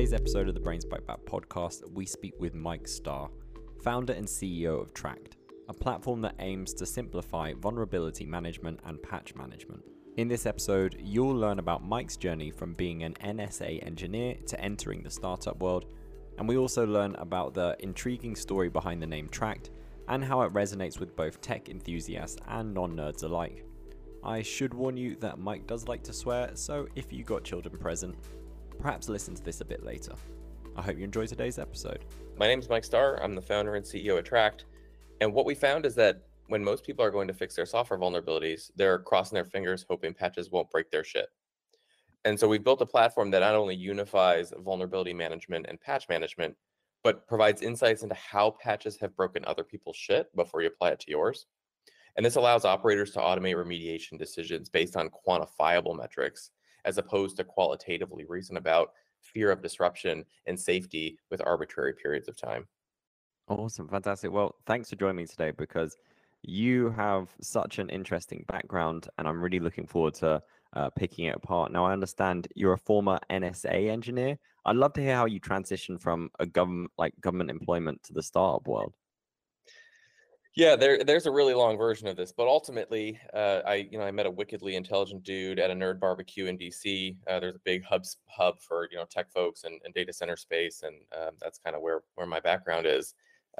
today's episode of the Brains Bite Back podcast, we speak with Mike Starr, founder and CEO of Tract, a platform that aims to simplify vulnerability management and patch management. In this episode, you'll learn about Mike's journey from being an NSA engineer to entering the startup world, and we also learn about the intriguing story behind the name Tract and how it resonates with both tech enthusiasts and non-nerds alike. I should warn you that Mike does like to swear, so if you got children present, perhaps listen to this a bit later. I hope you enjoy today's episode. My name is Mike Starr. I'm the founder and CEO of Tract. And what we found is that when most people are going to fix their software vulnerabilities, they're crossing their fingers hoping patches won't break their shit. And so we've built a platform that not only unifies vulnerability management and patch management, but provides insights into how patches have broken other people's shit before you apply it to yours. And this allows operators to automate remediation decisions based on quantifiable metrics, as opposed to qualitatively reason about fear of disruption and safety with arbitrary periods of time. Awesome, fantastic. Well, thanks for joining me today because you have such an interesting background and I'm really looking forward to picking it apart. Now, I understand you're a former NSA engineer. I'd love to hear how you transitioned from a government employment to the startup world. Yeah, there's a really long version of this, but ultimately, I met a wickedly intelligent dude at a nerd barbecue in DC. There's a big hub for tech folks and data center space, and that's kind of where my background is.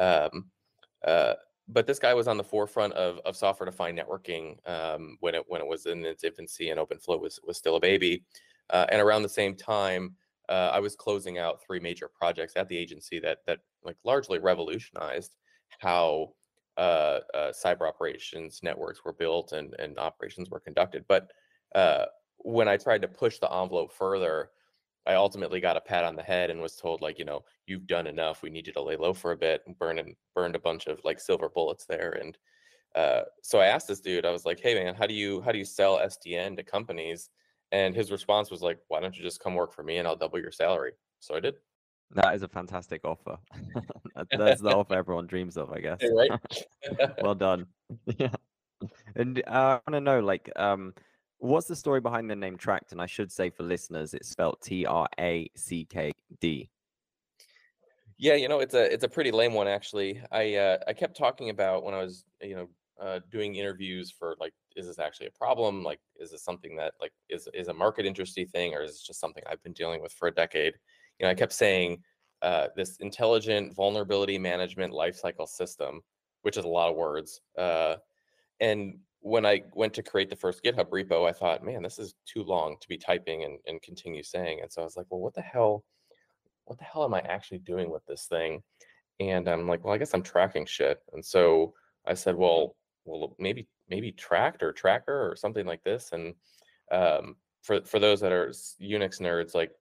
But this guy was on the forefront of software-defined networking when it was in its infancy, and OpenFlow was still a baby. And around the same time, I was closing out 3 major projects at the agency that like largely revolutionized how cyber operations networks were built and operations were conducted. But when I tried to push the envelope further, I ultimately got a pat on the head and was told, like, you've done enough. We need you to lay low for a bit, and burned a bunch of like silver bullets there. And so I asked this dude, I was like, hey man, how do you sell SDN to companies? And his response was like, why don't you just come work for me and I'll double your salary? So I did. That is a fantastic offer. That's the offer everyone dreams of, I guess. Right. Well done. Yeah. And I want to know, like, what's the story behind the name Tract? And I should say for listeners, it's spelled TRACKD. Yeah, it's a pretty lame one actually. I kept talking about when I was doing interviews for like, is this actually a problem? Like, is this something that like is a market interesting thing, or is it just something I've been dealing with for a decade? I kept saying this intelligent vulnerability management lifecycle system, which is a lot of words. And when I went to create the first GitHub repo, I thought, man, this is too long to be typing and continue saying. And so I was like, well, what the hell am I actually doing with this thing? And I'm like, well, I guess I'm tracking shit. And so I said, well, maybe tracked or tracker or something like this. And for those that are Unix nerds, like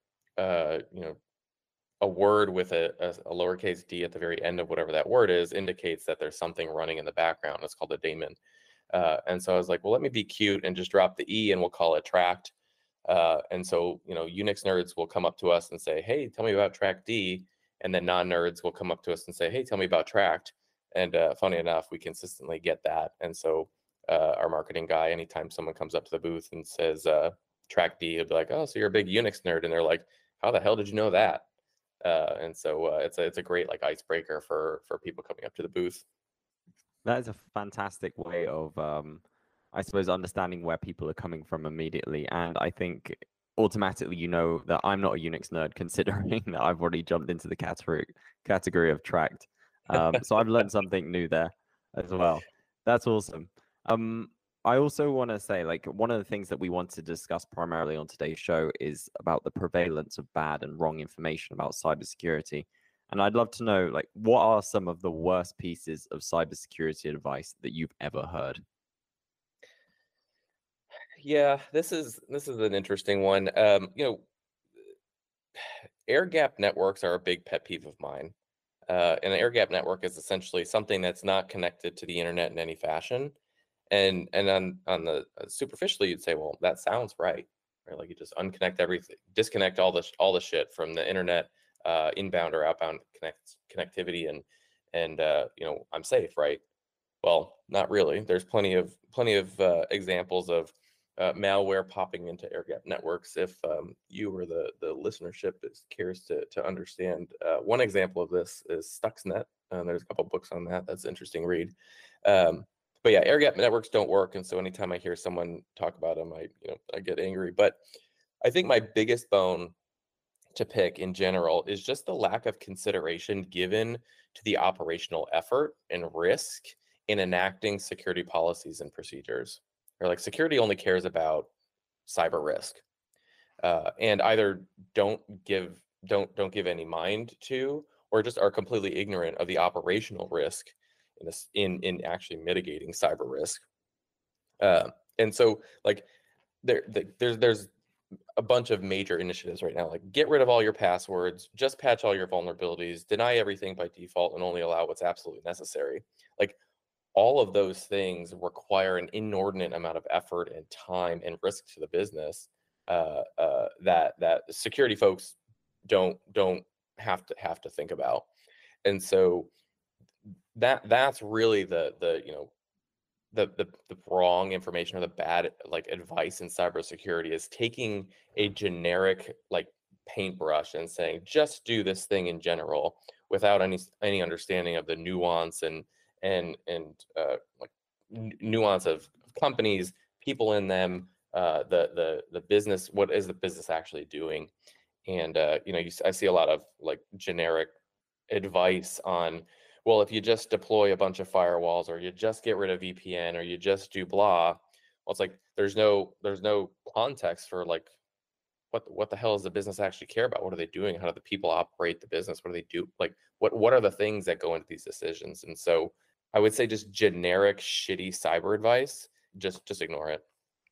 a word with a lowercase d at the very end of whatever that word is indicates that there's something running in the background. It's called a daemon. And so I was like, well, let me be cute and just drop the E and we'll call it tracked. And so, Unix nerds will come up to us and say, hey, tell me about Tract D. And then non-nerds will come up to us and say, hey, tell me about Tract. And funny enough, we consistently get that. And so our marketing guy, anytime someone comes up to the booth and says Tract D, he'll be like, oh, so you're a big Unix nerd. And they're like, how the hell did you know that? And so it's a great like icebreaker for people coming up to the booth. That is a fantastic way of, I suppose, understanding where people are coming from immediately. And I think automatically, that I'm not a Unix nerd, considering that I've already jumped into the category of Tract. So I've learned something new there as well. That's awesome. I also want to say, like, one of the things that we want to discuss primarily on today's show is about the prevalence of bad and wrong information about cybersecurity. And I'd love to know, like, what are some of the worst pieces of cybersecurity advice that you've ever heard? Yeah, this is an interesting one. Air gap networks are a big pet peeve of mine. And an air gap network is essentially something that's not connected to the internet in any fashion. And on the superficially, you'd say, well, that sounds right? Like you just unconnect everything, disconnect all the shit from the internet, inbound or outbound connectivity, and I'm safe, right? Well, not really. There's plenty of examples of malware popping into air gap networks. If you or the listenership is curious to understand, one example of this is Stuxnet. There's a couple books on that. That's an interesting read. But yeah, air gap networks don't work, and so anytime I hear someone talk about them, I get angry. But I think my biggest bone to pick in general is just the lack of consideration given to the operational effort and risk in enacting security policies and procedures. Or like security only cares about cyber risk, and either don't give any mind to, or just are completely ignorant of the operational risk in this in actually mitigating cyber risk. And so like there's a bunch of major initiatives right now, like get rid of all your passwords, just patch all your vulnerabilities, deny everything by default, and only allow what's absolutely necessary. Like all of those things require an inordinate amount of effort and time and risk to the business, that security folks don't have to think about. And so that's really the wrong information or the bad like advice in cybersecurity is taking a generic like paintbrush and saying just do this thing in general without any understanding of the nuance and nuance of companies, people in them, the business. What is the business actually doing? And I see a lot of like generic advice on, well, if you just deploy a bunch of firewalls, or you just get rid of VPN, or you just do blah. Well, it's like there's no context for like what the hell does the business actually care about? What are they doing? How do the people operate the business? What do they do? Like what are the things that go into these decisions? And so I would say just generic shitty cyber advice, just ignore it.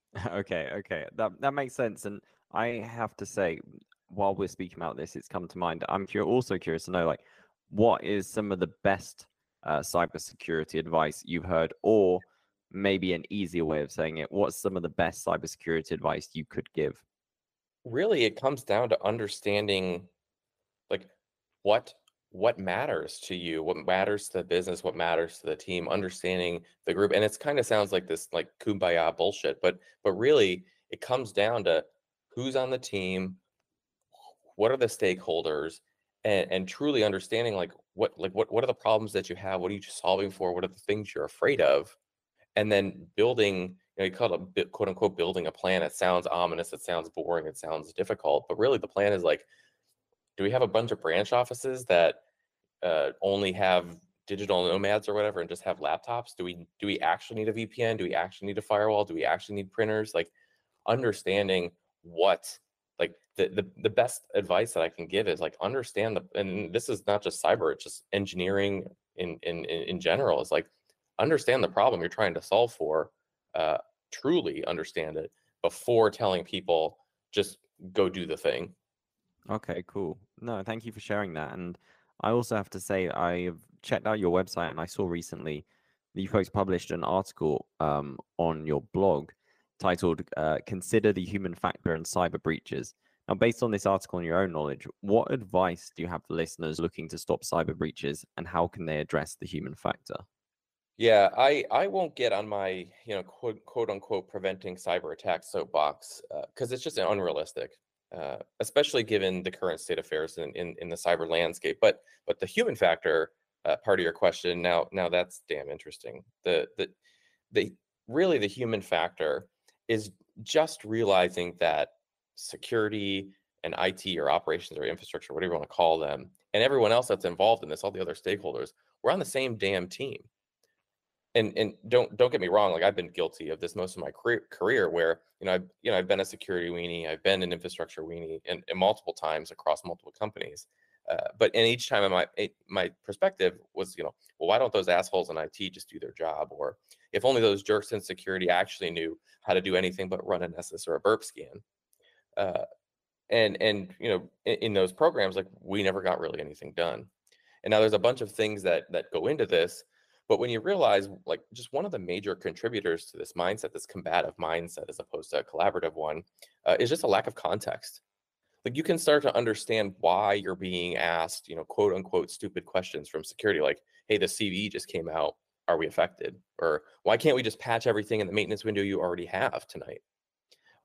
Okay, that makes sense. And I have to say, while we're speaking about this, it's come to mind. I'm also curious to know, like, what is some of the best cybersecurity advice you've heard, or maybe an easier way of saying it, what's some of the best cybersecurity advice you could give? Really, it comes down to understanding like what what matters to you, what matters to the business, what matters to the team, understanding the group. And it's kind of sounds like this like kumbaya bullshit, but really it comes down to who's on the team, what are the stakeholders, and truly understanding like what are the problems that you have, what are you solving for, what are the things you're afraid of, and then building, you call it a quote unquote building a plan. It sounds ominous, it sounds boring, it sounds difficult, but really the plan is like, do we have a bunch of branch offices that only have digital nomads or whatever and just have laptops? Do we actually need a VPN? Do we actually need a firewall? Do we actually need printers? Like understanding what like the best advice that I can give is like understand and this is not just cyber, it's just engineering in general, is like understand the problem you're trying to solve for, uh, truly understand it before telling people just go do the thing. Okay, cool. No, thank you for sharing that. And I also have to say, I've checked out your website and I saw recently that you folks published an article on your blog titled Consider the Human Factor in Cyber Breaches. Now, based on this article and your own knowledge, what advice do you have for listeners looking to stop cyber breaches, and how can they address the human factor? Yeah, I won't get on my quote unquote preventing cyber attacks soapbox, because it's just unrealistic, especially given the current state of affairs in the cyber landscape. But the human factor, part of your question, now that's damn interesting. The really the human factor is just realizing that security and IT or operations or infrastructure, whatever you want to call them, and everyone else that's involved in this, all the other stakeholders, we're on the same damn team. And don't get me wrong, like I've been guilty of this most of my career where I've been a security weenie, I've been an infrastructure weenie, and multiple times across multiple companies, and each time my perspective was, well, why don't those assholes in IT just do their job? Or if only those jerks in security actually knew how to do anything but run an SS or a burp scan. uh, and in those programs, like we never got really anything done. And now there's a bunch of things that go into this, but when you realize like just one of the major contributors to this mindset, this combative mindset as opposed to a collaborative one, is just a lack of context. Like you can start to understand why you're being asked, quote unquote stupid questions from security, like, hey, the CVE just came out, are we affected? Or why can't we just patch everything in the maintenance window you already have tonight?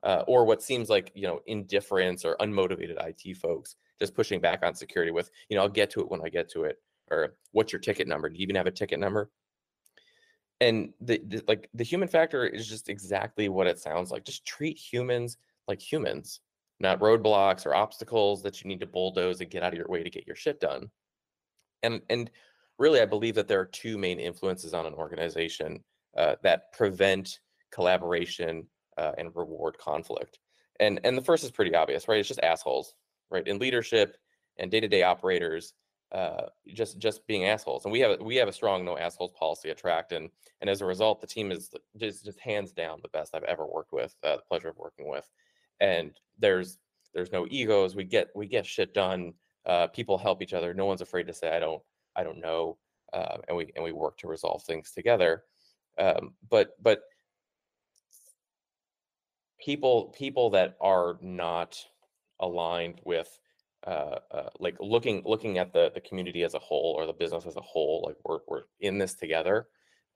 or what seems like, indifference or unmotivated IT folks just pushing back on security with, I'll get to it when I get to it, or what's your ticket number? Do you even have a ticket number? And the human factor is just exactly what it sounds like. Just treat humans like humans, not roadblocks or obstacles that you need to bulldoze and get out of your way to get your shit done. And really, I believe that there are two main influences on an organization that prevent collaboration and reward conflict. And the first is pretty obvious, right? It's just assholes, right? In leadership and day-to-day operators, just being assholes. And we have a strong no assholes policy at Tract, and as a result, the team is just hands down the best I've ever worked with, the pleasure of working with. And there's no egos. We get shit done. People help each other. No one's afraid to say I don't know, and we work to resolve things together. But people that are not aligned with like looking at the community as a whole or the business as a whole, like we're in this together,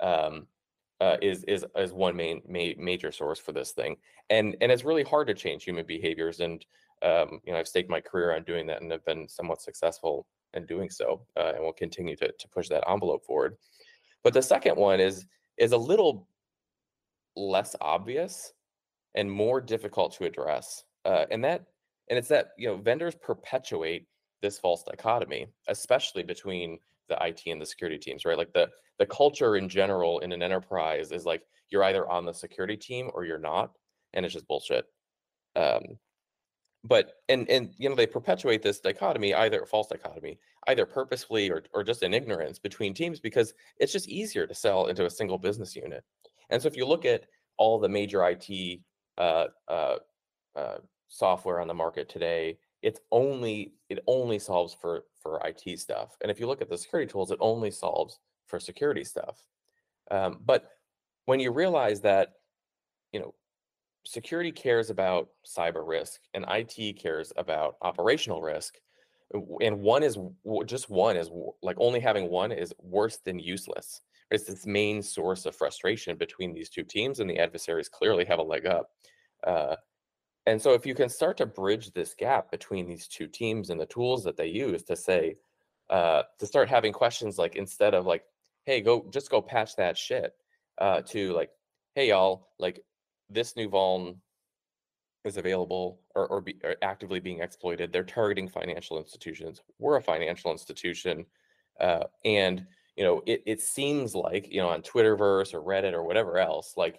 is one major source for this thing. And it's really hard to change human behaviors. And I've staked my career on doing that and have been somewhat successful in doing so, and will continue to push that envelope forward. But the second one is a little less obvious and more difficult to address, and it's that vendors perpetuate this false dichotomy, especially between the IT and the security teams, right? Like the culture in general in an enterprise is like you're either on the security team or you're not, and it's just bullshit. But they perpetuate this dichotomy, either false dichotomy, either purposefully or just in ignorance between teams, because it's just easier to sell into a single business unit. And so if you look at all the major IT uh, uh, software on the market today, it only solves for IT stuff. And if you look at the security tools, it only solves for security stuff. But when you realize that, security cares about cyber risk and IT cares about operational risk, and one is like only having one is worse than useless. It's this main source of frustration between these two teams, and the adversaries clearly have a leg up. And so if you can start to bridge this gap between these two teams and the tools that they use to say, to start having questions like, instead of like, hey, go patch that shit, to like, hey, y'all, like this new vuln is available or actively being exploited. They're targeting financial institutions. We're a financial institution. And, it seems like, on Twitterverse or Reddit or whatever else, like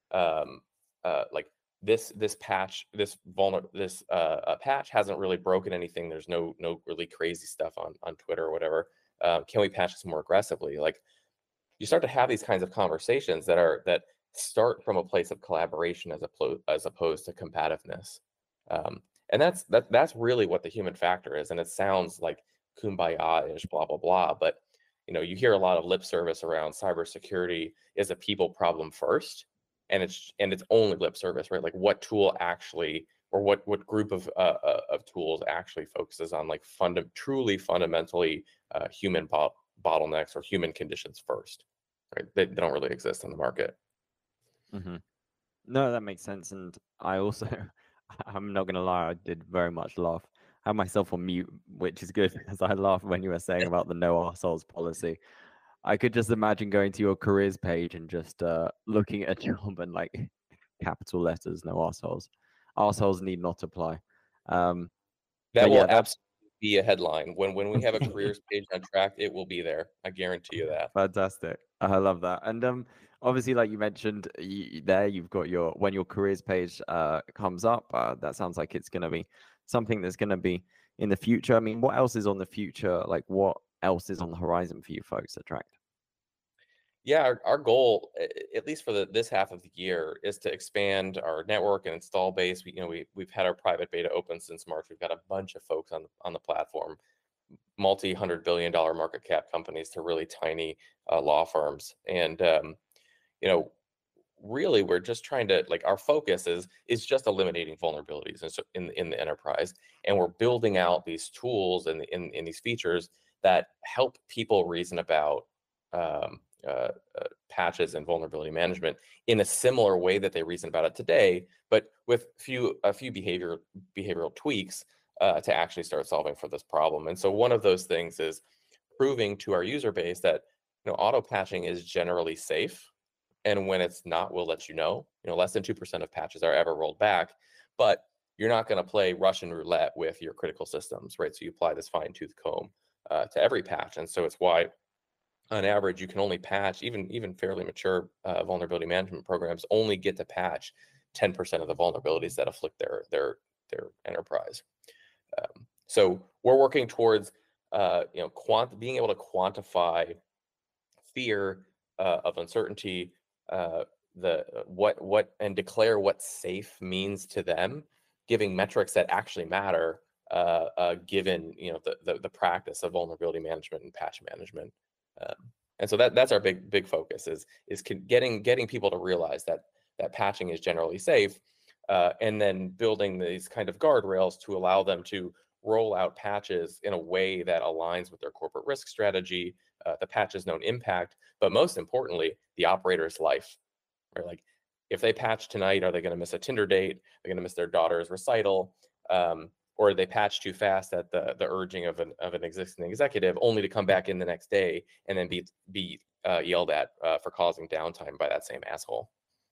this patch, this patch hasn't really broken anything. There's no really crazy stuff on Twitter or whatever. Can we patch this more aggressively? Like, you start to have these kinds of conversations that start from a place of collaboration as opposed to combativeness. And that's really what the human factor is. And it sounds like kumbaya-ish, blah, blah, blah. But you hear a lot of lip service around cybersecurity is a people problem first. And it's only lip service, right? Like what tool actually, or what group of tools actually focuses on like truly fundamentally human bottlenecks or human conditions first, right? They don't really exist in the market. Mm-hmm. No, that makes sense. And I also, I'm not gonna lie, I did very much laugh. I had myself on mute, which is good because I laughed when you were saying about the no arseholes policy. I could just imagine going to your careers page and just looking at a job and like capital letters, no arseholes. Arseholes need not apply. That But will yeah, absolutely be a headline when we have a careers page on Tract. It will be there. I guarantee you that. fantastic. I love that. And obviously, like you mentioned, there you've got when your careers page comes up. That sounds like it's going to be something that's going to be in the future. I mean, what else is on the future? Like, what else is on the horizon for you folks at Tract? Yeah, our goal, at least for this half of the year, is to expand our network and install base. We've had our private beta open since March. We've got a bunch of folks on the platform, multi-$100 billion market cap companies to really tiny law firms. And really, we're just trying to, like, our focus is just eliminating vulnerabilities in the enterprise, and we're building out these tools and in these features that help people reason about patches and vulnerability management in a similar way that they reason about it today, but with a few behavioral tweaks to actually start solving for this problem. And so one of those things is proving to our user base that auto patching is generally safe, and when it's not, we'll let you know. Less than 2% of patches are ever rolled back, but you're not going to play Russian roulette with your critical systems, right? So you apply this fine-tooth comb to every patch, and so it's why, on average, you can only patch, even fairly mature vulnerability management programs only get to patch 10% of the vulnerabilities that afflict their enterprise. So we're working towards being able to quantify fear of uncertainty, and declare what safe means to them, giving metrics that actually matter, given the practice of vulnerability management and patch management. And so that's our big focus is getting people to realize that patching is generally safe, and then building these kind of guardrails to allow them to roll out patches in a way that aligns with their corporate risk strategy, the patch's known impact, but most importantly, the operator's life. Right? Like, if they patch tonight, are they going to miss a Tinder date? They're going to miss their daughter's recital, or they patch too fast at the urging of an existing executive, only to come back in the next day and then be yelled at for causing downtime by that same asshole.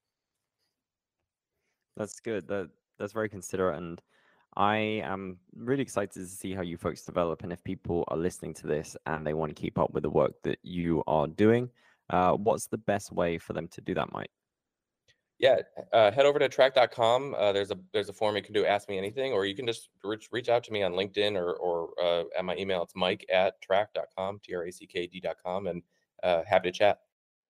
That's good. That's very considerate, and I am really excited to see how you folks develop. And if people are listening to this and they want to keep up with the work that you are doing, what's the best way for them to do that, Mike? Yeah, head over to track.com. There's a form you can do, Ask Me Anything, or you can just reach out to me on LinkedIn or at my email. It's mike@track.com, trackd.com, and happy to chat.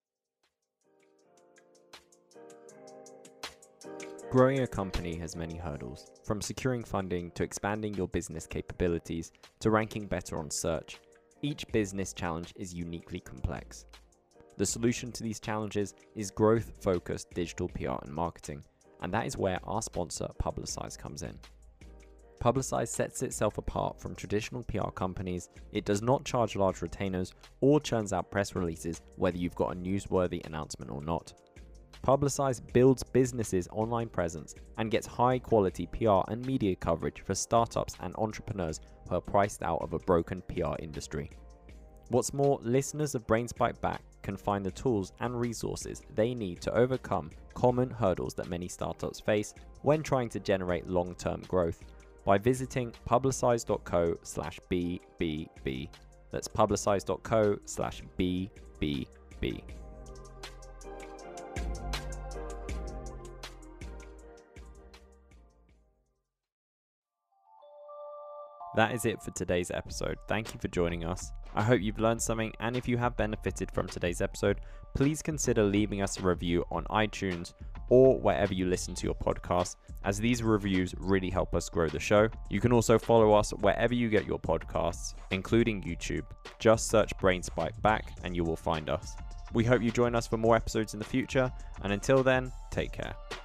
Growing a company has many hurdles, from securing funding to expanding your business capabilities to ranking better on search. Each business challenge is uniquely complex. The solution to these challenges is growth-focused digital PR and marketing, and that is where our sponsor Publicize comes in. Publicize sets itself apart from traditional PR companies. It does not charge large retainers or churns out press releases whether you've got a newsworthy announcement or not. Publicize builds businesses' online presence and gets high-quality PR and media coverage for startups and entrepreneurs who are priced out of a broken PR industry. What's more, listeners of Brainspike Back can find the tools and resources they need to overcome common hurdles that many startups face when trying to generate long-term growth by visiting publicize.co/BBB. That's publicize.co/BBB. That is it for today's episode. Thank you for joining us. I hope you've learned something, and if you have benefited from today's episode, please consider leaving us a review on iTunes or wherever you listen to your podcast, as these reviews really help us grow the show. You can also follow us wherever you get your podcasts, including YouTube. Just search Brainspike Back and you will find us. We hope you join us for more episodes in the future, and until then, take care.